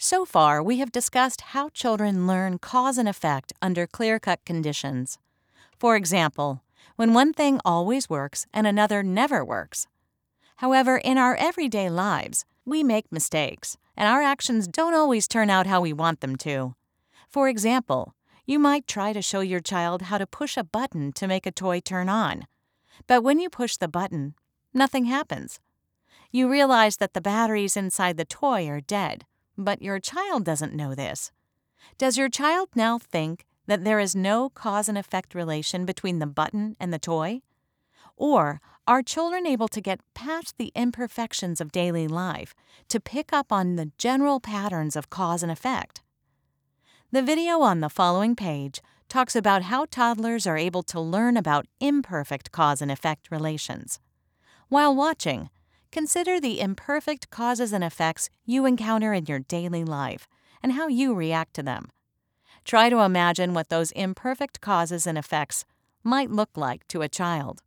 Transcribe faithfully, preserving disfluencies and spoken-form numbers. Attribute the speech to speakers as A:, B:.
A: So far, we have discussed how children learn cause and effect under clear-cut conditions. For example, when one thing always works and another never works. However, in our everyday lives, we make mistakes, and our actions don't always turn out how we want them to. For example, you might try to show your child how to push a button to make a toy turn on. But when you push the button, nothing happens. You realize that the batteries inside the toy are dead, but your child doesn't know this. Does your child now think that there is no cause and effect relation between the button and the toy? Or are children able to get past the imperfections of daily life to pick up on the general patterns of cause and effect? The video on the following page talks about how toddlers are able to learn about imperfect cause and effect relations. While watching, consider the imperfect causes and effects you encounter in your daily life and how you react to them. Try to imagine what those imperfect causes and effects might look like to a child.